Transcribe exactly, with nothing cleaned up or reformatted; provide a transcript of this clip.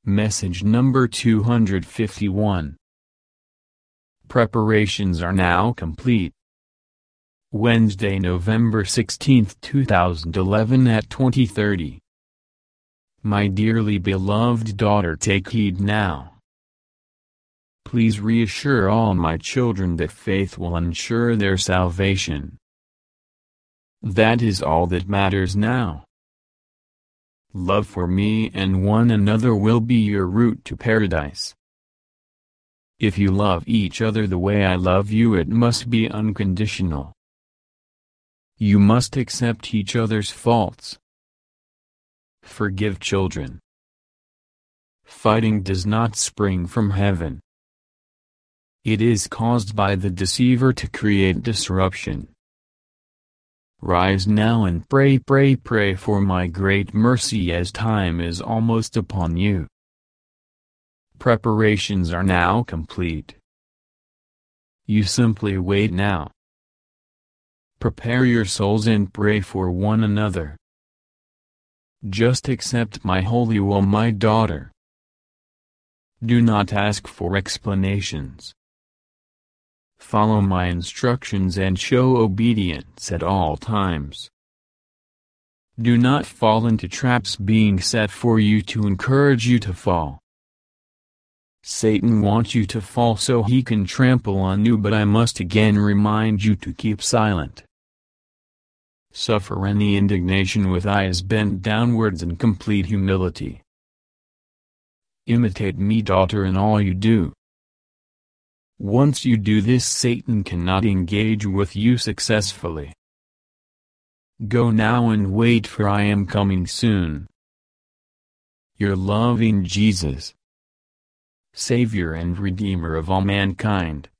Message number two hundred fifty-one. Preparations are now complete. Wednesday, November sixteenth, two thousand eleven at twenty thirty. My dearly beloved daughter, take heed now. Please reassure all my children that faith will ensure their salvation. That is all that matters now. Love for me and one another will be your route to paradise. If you love each other the way I love you, it must be unconditional. You must accept each other's faults. Forgive children. Fighting does not spring from heaven. It is caused by the deceiver to create disruption. Rise now and pray, pray, pray for my great mercy, as time is almost upon you. Preparations are now complete. You simply wait now. Prepare your souls and pray for one another. Just accept my holy will, my daughter. Do not ask for explanations. Follow my instructions and show obedience at all times. Do not fall into traps being set for you to encourage you to fall. Satan wants you to fall so he can trample on you, but I must again remind you to keep silent. Suffer any indignation with eyes bent downwards in complete humility. Imitate me, daughter, in all you do. Once you do this, Satan cannot engage with you successfully. Go now and wait, for I am coming soon. Your loving Jesus, Savior and Redeemer of all mankind.